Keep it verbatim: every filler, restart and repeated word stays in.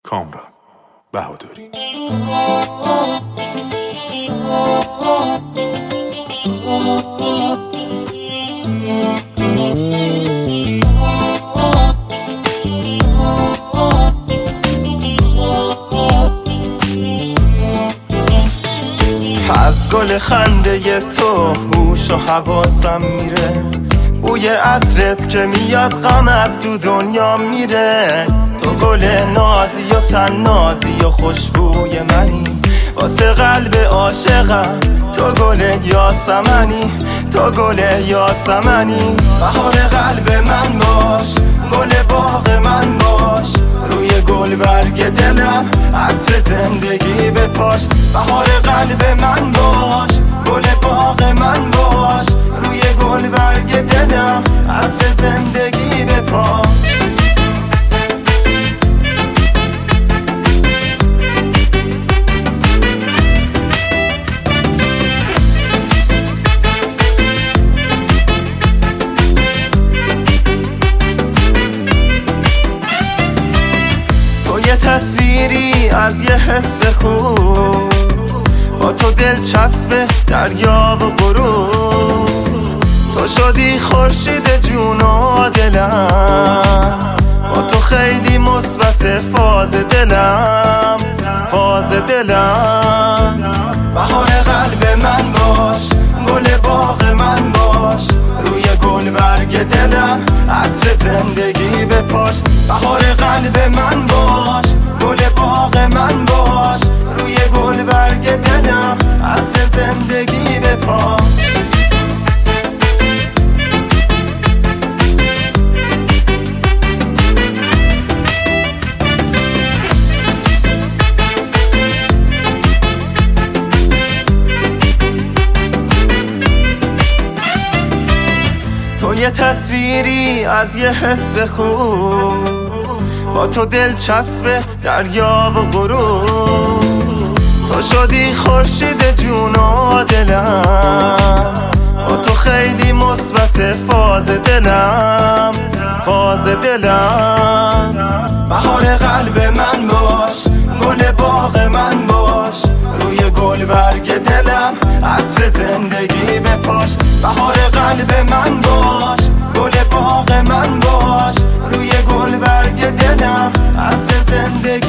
کامران بهادری. از گل خنده تو هوش و حواسم میره، بوی عطرت که میاد غم از تو دنیا میره. تو گل نازی و تنازی و خوشبوی منی، واسه قلب عاشقم تو گل یاسمنی، تو گل یاسمنی. بهار قلب من باش، گل باغ من باش، روی گل برگ دلم عطر زندگی بپاش. بهار قلب من باش، گل باغ من باش، روی گل برگ دلم عطر زندگی بپاش. یه تصویری از یه حس خوب، با تو دلچسب دریا و غروب. تو شدی خورشید جون و دلم، با تو خیلی مثبت فاز دلم، فاز دلم. بهار قلب من باش، گل باغ من باش، روی گل برگ دلم عطر زندگی بپاش. بهار قلب من باش، گل باغ من باش، روی گل برگ دلم عطر زندگی بپاش. تو یه تصویری از یه حس خوب، با تو دلچسب دریا و غروب. تو شدی خورشید جون و دلم، با تو خیلی مثبت فاز دلم، فاز دلم. بهار قلب من باش، گل باغ من باش، روی گل برگ دلم عطر زندگی بپاش. بهار قلب من باش، گل باغ من باش، روی گل برگ دلم عطر زندگی